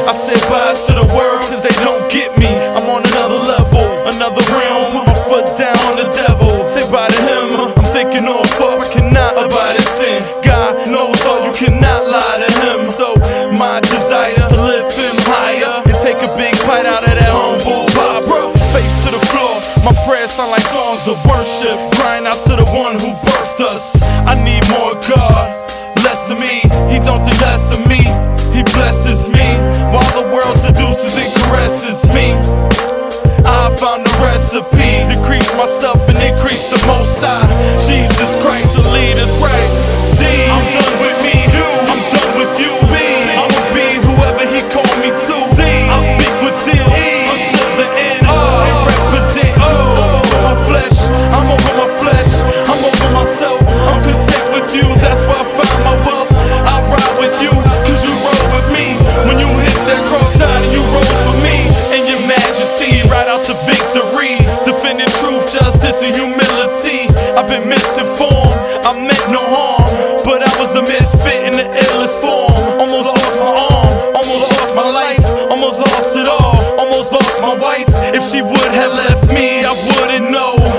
I said bye to the world, cause they don't get me. I'm on another level, another realm. Put my foot down on the devil. Say bye to him, I'm thinking all fuck. I cannot abide in sin. God knows all, you cannot lie to him. So my desire is to lift him higher and take a big bite out of that humble pie, bro. Face to the floor, my prayers sound like songs of worship, crying out to the one who birthed us. I need more God, less of me. He don't think less of me, he blesses me, while the world seduces and caresses me. I found the recipe, decrease myself and increase the Most High. Jesus Christ will lead us right. I'm done with me, I'm done with you. I'ma be whoever he called me to. I'll speak with zeal until the end and represent. I'm over my flesh, I'm over my flesh, I'm over myself. I'm content with you, that's why I find my wealth. I ride with you, cause you rode with me. When you hit that cross down and you rose for me. In your majesty, ride out to victory, defending truth, justice, and humility. I've been misinformed, I meant no harm, but I was a misfit in the illest form. Almost lost my arm, almost lost my life, almost lost it all, almost lost my wife. If she would have left me, I wouldn't know.